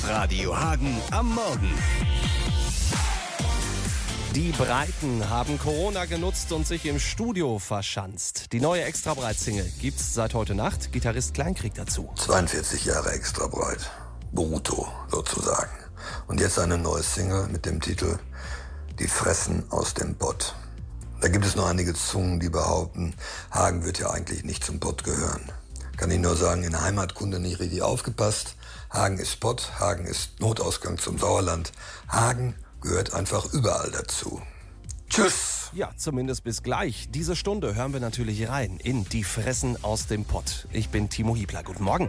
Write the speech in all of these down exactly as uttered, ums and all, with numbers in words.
Radio Hagen am Morgen. Die Breiten haben Corona genutzt und sich im Studio verschanzt. Die neue Extrabreit-Single gibt's seit heute Nacht. Gitarrist Klein kriegt dazu. zweiundvierzig Jahre Extrabreit. Brutto sozusagen. Und jetzt eine neue Single mit dem Titel Die fressen aus dem Pott. Da gibt es noch einige Zungen, die behaupten, Hagen wird ja eigentlich nicht zum Pott gehören. Kann ich nur sagen, in der Heimatkunde nicht richtig aufgepasst. Hagen ist Pott, Hagen ist Notausgang zum Sauerland. Hagen gehört einfach überall dazu. Tschüss! Ja, zumindest bis gleich. Diese Stunde hören wir natürlich rein in Die fressen aus dem Pott. Ich bin Timo Hiebler. Guten Morgen.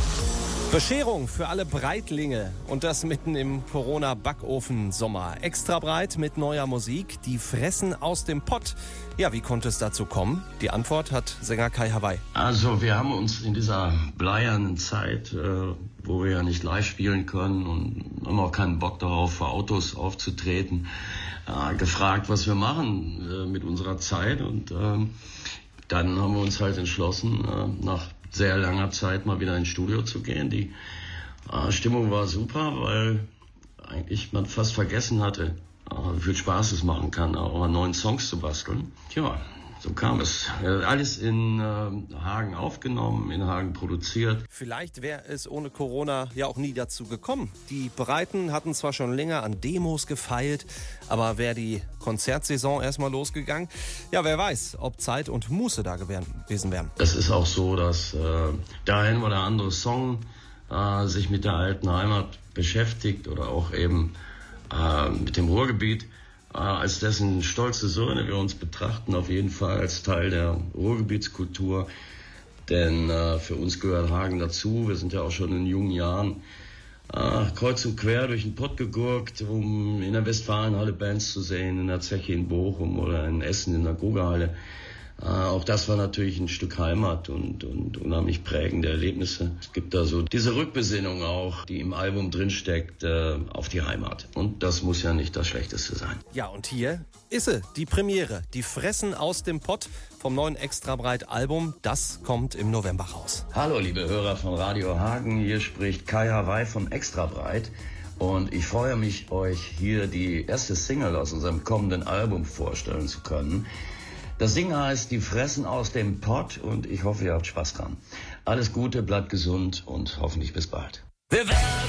Bescherung für alle Breitlinge und das mitten im Corona-Backofen-Sommer. Extra breit mit neuer Musik, die fressen aus dem Pott. Ja, wie konnte es dazu kommen? Die Antwort hat Sänger Kai Hawaii. Also wir haben uns in dieser bleiernen Zeit, äh, wo wir ja nicht live spielen können und haben auch keinen Bock darauf, vor Autos aufzutreten, äh, gefragt, was wir machen äh, mit unserer Zeit. Und äh, dann haben wir uns halt entschlossen, äh, nach sehr langer Zeit mal wieder ins Studio zu gehen. Die äh, Stimmung war super, weil eigentlich man fast vergessen hatte, äh, wie viel Spaß es machen kann, auch an neuen Songs zu basteln. Tja, so kam es. Äh, alles in äh, Hagen aufgenommen, in Hagen produziert. Vielleicht wäre es ohne Corona ja auch nie dazu gekommen. Die Breiten hatten zwar schon länger an Demos gefeilt, aber wäre die Konzertsaison erstmal losgegangen, ja, wer weiß, ob Zeit und Muße da gewesen wären. Es ist auch so, dass äh, der ein oder andere Song äh, sich mit der alten Heimat beschäftigt oder auch eben äh, mit dem Ruhrgebiet. Als dessen stolze Söhne wir uns betrachten, auf jeden Fall als Teil der Ruhrgebietskultur. Denn äh, für uns gehört Hagen dazu. Wir sind ja auch schon in jungen Jahren äh, kreuz und quer durch den Pott gegurkt, um in der Westfalenhalle Bands zu sehen, in der Zeche in Bochum oder in Essen in der Gogahalle. Äh, auch das war natürlich ein Stück Heimat und, und unheimlich prägende Erlebnisse. Es gibt da so diese Rückbesinnung auch, die im Album drinsteckt, äh, auf die Heimat. Und das muss ja nicht das Schlechteste sein. Ja, und hier ist sie, die Premiere. Die fressen aus dem Pott vom neuen Extrabreit-Album. Das kommt im November raus. Hallo, liebe Hörer von Radio Hagen. Hier spricht Kai Hawaii von Extrabreit. Und ich freue mich, euch hier die erste Single aus unserem kommenden Album vorstellen zu können. Das Ding heißt Die fressen aus dem Pott und ich hoffe, ihr habt Spaß dran. Alles Gute, bleibt gesund und hoffentlich bis bald. Wir werden